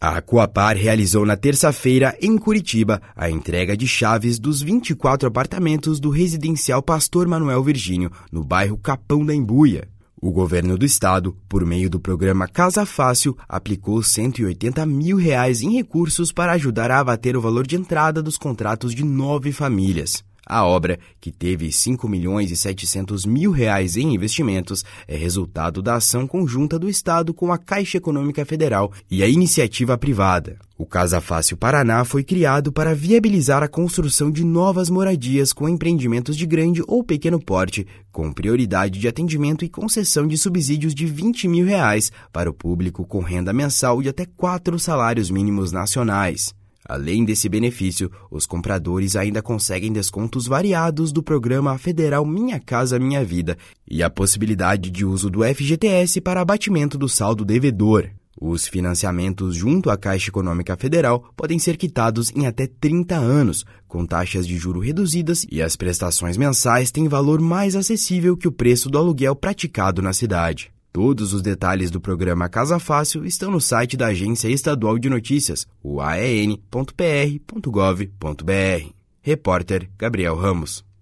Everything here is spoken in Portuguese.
A Coapar realizou na terça-feira, em Curitiba, a entrega de chaves dos 24 apartamentos do residencial Pastor Manuel Virgínio, no bairro Capão da Embuia. O governo do estado, por meio do programa Casa Fácil, aplicou R$180 mil em recursos para ajudar a abater o valor de entrada dos contratos de 9 famílias. A obra, que teve R$5.700.000 em investimentos, é resultado da ação conjunta do Estado com a Caixa Econômica Federal e a iniciativa privada. O Casa Fácil Paraná foi criado para viabilizar a construção de novas moradias com empreendimentos de grande ou pequeno porte, com prioridade de atendimento e concessão de subsídios de R$20 mil para o público com renda mensal de até 4 salários mínimos nacionais. Além desse benefício, os compradores ainda conseguem descontos variados do programa federal Minha Casa Minha Vida e a possibilidade de uso do FGTS para abatimento do saldo devedor. Os financiamentos junto à Caixa Econômica Federal podem ser quitados em até 30 anos, com taxas de juros reduzidas, e as prestações mensais têm valor mais acessível que o preço do aluguel praticado na cidade. Todos os detalhes do programa Casa Fácil estão no site da Agência Estadual de Notícias, o aen.pr.gov.br. Repórter Gabriel Ramos.